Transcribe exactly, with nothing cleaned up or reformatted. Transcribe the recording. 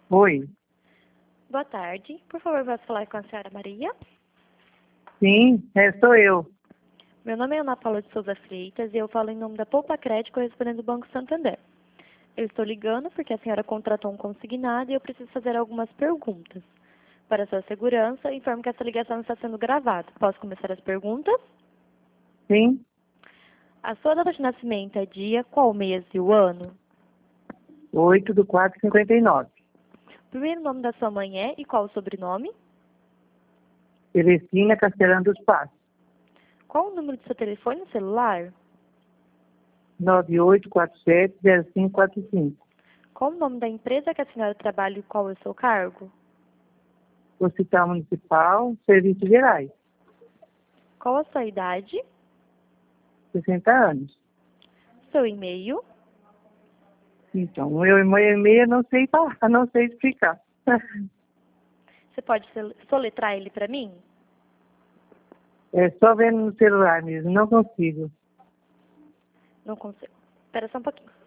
Oi. Boa tarde. Por favor, posso falar com a senhora Maria? Sim, é, sou eu. Meu nome é Ana Paula de Souza Freitas e eu falo em nome da Poupa Crédito correspondente do Banco Santander. Eu estou ligando porque a senhora contratou um consignado e eu preciso fazer algumas perguntas. Para sua segurança, informo que essa ligação está sendo gravada. Posso começar as perguntas? Sim, A sua data de nascimento é dia, qual mês e o ano? oito do quatro de cinquenta e nove. O primeiro nome da sua mãe é e qual o sobrenome? Celestina Castelã dos Passos. Qual o número do seu telefone celular? nove oito quatro sete zero cinco quatro cinco. Qual o nome da empresa que a senhora trabalha e qual é o seu cargo? Hospital Municipal, Serviços Gerais. Qual a sua idade? sessenta anos. Seu e-mail? Então, o meu e-mail eu não sei falar, não sei explicar. Você pode sol- soletrar ele para mim? É só vendo no celular mesmo, não consigo. Não consigo. Espera só um pouquinho.